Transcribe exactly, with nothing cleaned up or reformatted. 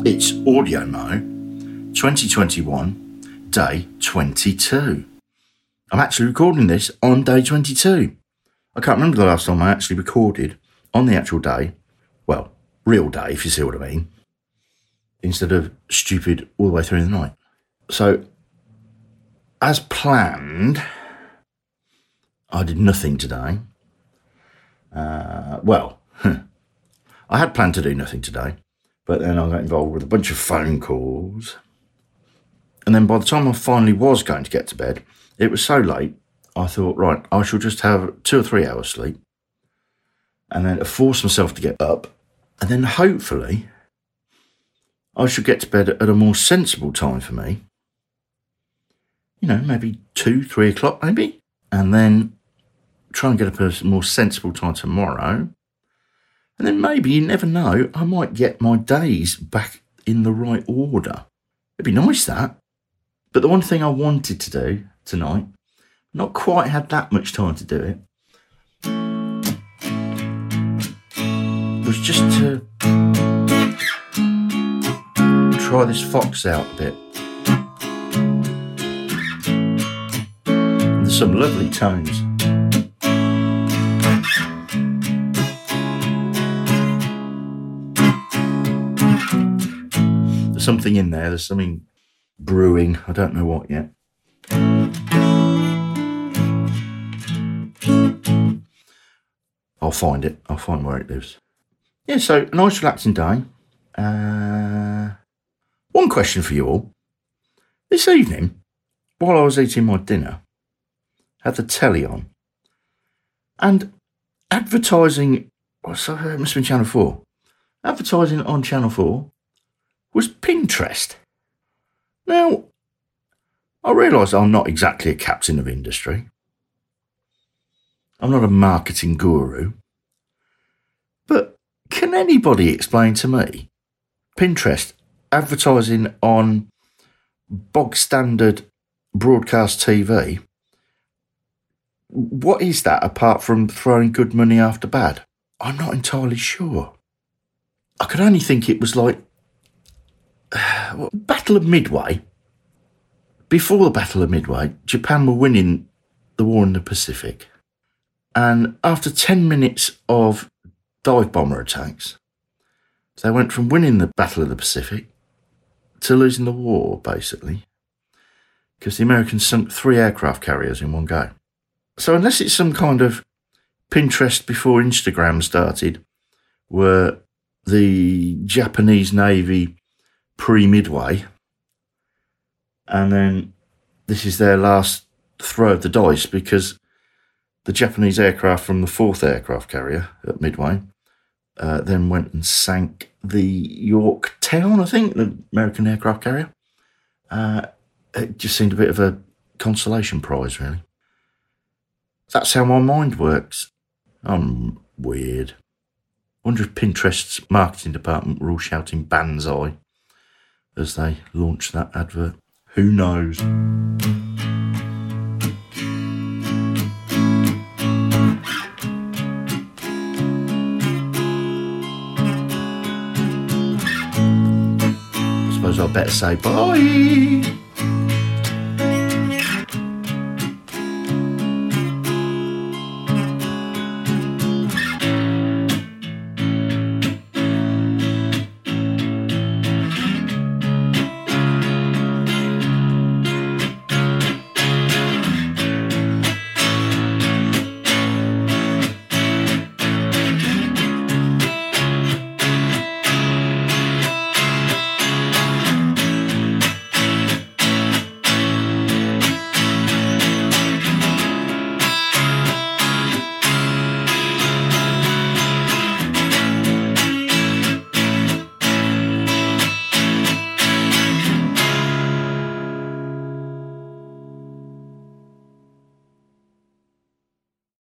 It's Audio Mo twenty twenty-one, day twenty-two. I'm actually recording this on day twenty-two. I can't remember the last time I actually recorded on the actual day. Well, real day, if you see what I mean. Instead of stupid all the way through the night. So, as planned, I did nothing today. Uh, well, I had planned to do nothing today, but then I got involved with a bunch of phone calls. And then by the time I finally was going to get to bed, it was so late, I thought, right, I shall just have two or three hours sleep. And then force myself to get up. And then hopefully, I should get to bed at a more sensible time for me. You know, maybe two, three o'clock maybe. And then try and get up at a more sensible time tomorrow. And then maybe, you never know, I might get my days back in the right order. It'd be nice, that. But the one thing I wanted to do tonight, not quite had that much time to do it, was just to try this Fox out a bit. And there's some lovely tones. There's something in there, there's something brewing, I don't know what yet. I'll find it, I'll find where it lives. Yeah, so a nice relaxing day. Uh, one question for you all. This evening, while I was eating my dinner, had the telly on, and advertising, oh, sorry, it must have been Channel four. Advertising on Channel four was Pinterest. Now, I realise I'm not exactly a captain of industry. I'm not a marketing guru. But can anybody explain to me Pinterest advertising on bog standard broadcast T V? What is that apart from throwing good money after bad? I'm not entirely sure. I could only think it was like uh, Battle of Midway. Before the Battle of Midway, Japan were winning the war in the Pacific. And after ten minutes of dive bomber attacks, they went from winning the Battle of the Pacific to losing the war, basically, because the Americans sunk three aircraft carriers in one go. So unless it's some kind of Pinterest before Instagram started, where the Japanese Navy pre-Midway, and then this is their last throw of the dice, because the Japanese aircraft from the fourth aircraft carrier at Midway uh, then went and sank the Yorktown, I think, the American aircraft carrier. Uh, it just seemed a bit of a consolation prize, really. That's how my mind works. I'm weird. Wonder if Pinterest's marketing department were all shouting Banzai as they launched that advert. Who knows? I suppose I'd better say bye.